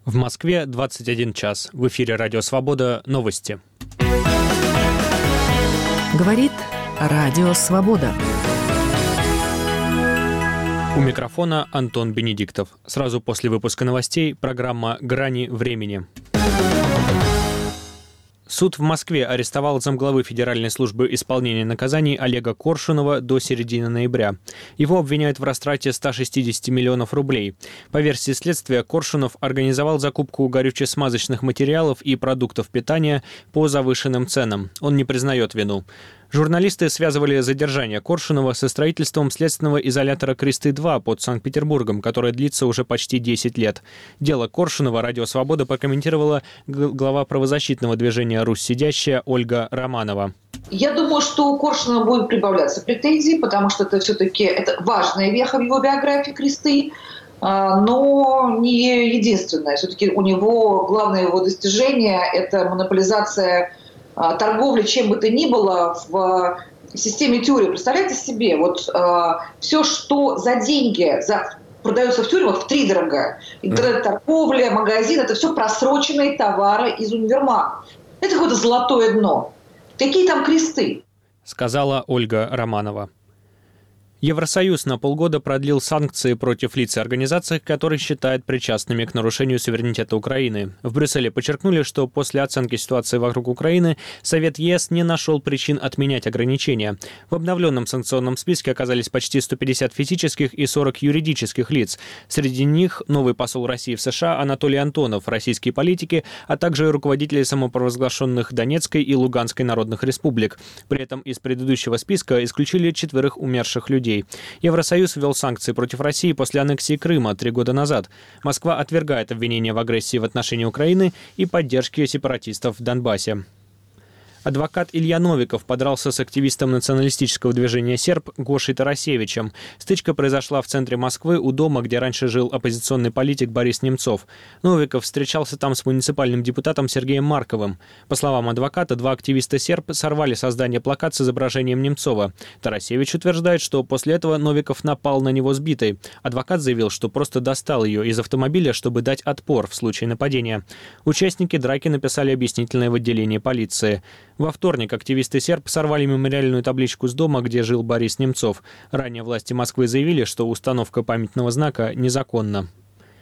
В Москве 21 час. В эфире «Радио Свобода». Новости. Говорит «Радио Свобода». У микрофона Антон Бенедиктов. Сразу после выпуска новостей программа «Грани времени». Суд в Москве арестовал замглавы Федеральной службы исполнения наказаний Олега Коршунова до середины ноября. Его обвиняют в растрате 160 миллионов рублей. По версии следствия, Коршунов организовал закупку горюче-смазочных материалов и продуктов питания по завышенным ценам. Он не признает вину. Журналисты связывали задержание Коршунова со строительством следственного изолятора «Кресты-2» под Санкт-Петербургом, которое длится уже почти 10 лет. Дело Коршунова «Радио Свобода» прокомментировала глава правозащитного движения «Русь сидящая» Ольга Романова. Я думаю, что у Коршунова будет прибавляться претензий, потому что это все-таки важная веха в его биографии «Кресты», но не единственное. Все-таки у него главное его достижение – это монополизация торговли чем бы то ни было в системе тюрем. Представляете себе, все, что за деньги продается в тюрьмах, втридорога. Интернет-торговля, магазин – это все просроченные товары из универмагов. Это какое-то золотое дно. Какие там кресты? Сказала Ольга Романова. Евросоюз на полгода продлил санкции против лиц и организаций, которые считают причастными к нарушению суверенитета Украины. В Брюсселе подчеркнули, что после оценки ситуации вокруг Украины Совет ЕС не нашел причин отменять ограничения. В обновленном санкционном списке оказались почти 150 физических и 40 юридических лиц. Среди них новый посол России в США Анатолий Антонов, российские политики, а также руководители самопровозглашенных Донецкой и Луганской народных республик. При этом из предыдущего списка исключили 4 умерших людей. Евросоюз ввел санкции против России после аннексии Крыма 3 года назад. Москва отвергает обвинения в агрессии в отношении Украины и поддержке сепаратистов в Донбассе. Адвокат Илья Новиков подрался с активистом националистического движения «Серб» Гошей Тарасевичем. Стычка произошла в центре Москвы у дома, где раньше жил оппозиционный политик Борис Немцов. Новиков встречался там с муниципальным депутатом Сергеем Марковым. По словам адвоката, 2 активиста «Серб» сорвали создание плакат с изображением Немцова. Тарасевич утверждает, что после этого Новиков напал на него сбитой. Адвокат заявил, что просто достал ее из автомобиля, чтобы дать отпор в случае нападения. Участники драки написали объяснительное в отделении полиции. Во вторник активисты «Серб» сорвали мемориальную табличку с дома, где жил Борис Немцов. Ранее власти Москвы заявили, что установка памятного знака незаконна.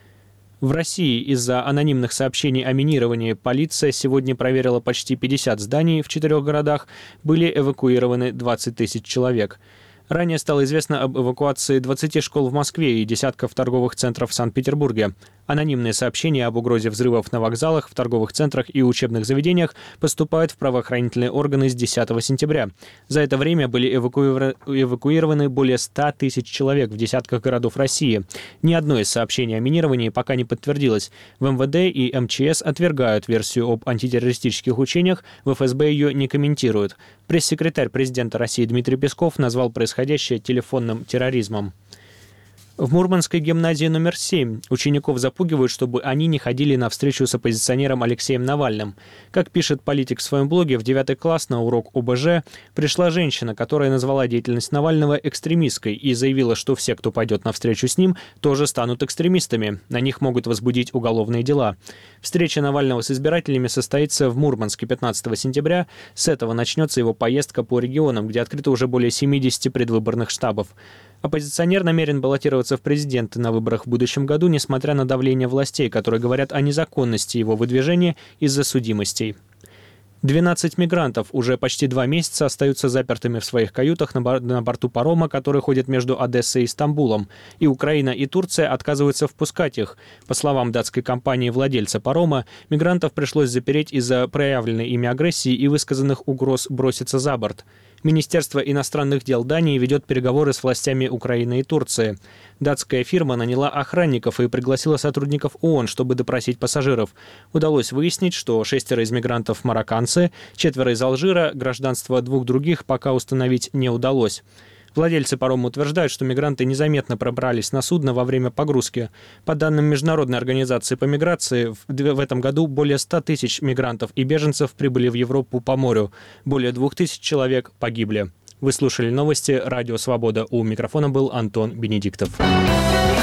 В России из-за анонимных сообщений о минировании полиция сегодня проверила почти 50 зданий в 4 городах. Были эвакуированы 20 тысяч человек. Ранее стало известно об эвакуации 20 школ в Москве и десятков торговых центров в Санкт-Петербурге. Анонимные сообщения об угрозе взрывов на вокзалах, в торговых центрах и учебных заведениях поступают в правоохранительные органы с 10 сентября. За это время были эвакуированы более 100 тысяч человек в десятках городов России. Ни одно из сообщений о минировании пока не подтвердилось. В МВД и МЧС отвергают версию об антитеррористических учениях, в ФСБ ее не комментируют. Пресс-секретарь президента России Дмитрий Песков назвал происходящее телефонным терроризмом. В Мурманской гимназии номер 7 учеников запугивают, чтобы они не ходили на встречу с оппозиционером Алексеем Навальным. Как пишет политик в своем блоге, в 9 класс на урок ОБЖ пришла женщина, которая назвала деятельность Навального экстремистской и заявила, что все, кто пойдет на встречу с ним, тоже станут экстремистами. На них могут возбудить уголовные дела. Встреча Навального с избирателями состоится в Мурманске 15 сентября. С этого начнется его поездка по регионам, где открыто уже более 70 предвыборных штабов. Оппозиционер намерен баллотироваться в президенты на выборах в будущем году, несмотря на давление властей, которые говорят о незаконности его выдвижения из-за судимостей. 12 мигрантов уже почти 2 месяца остаются запертыми в своих каютах на борту парома, который ходит между Одессой и Стамбулом. И Украина, и Турция отказываются впускать их. По словам датской компании-владельца парома, мигрантов пришлось запереть из-за проявленной ими агрессии и высказанных угроз броситься за борт. Министерство иностранных дел Дании ведет переговоры с властями Украины и Турции. Датская фирма наняла охранников и пригласила сотрудников ООН, чтобы допросить пассажиров. Удалось выяснить, что 6 из мигрантов марокканцы, 4 из Алжира, гражданство 2 других пока установить не удалось. Владельцы парома утверждают, что мигранты незаметно пробрались на судно во время погрузки. По данным Международной организации по миграции, в этом году более 100 тысяч мигрантов и беженцев прибыли в Европу по морю. Более 2000 человек погибли. Вы слушали новости «Радио Свобода». У микрофона был Антон Бенедиктов.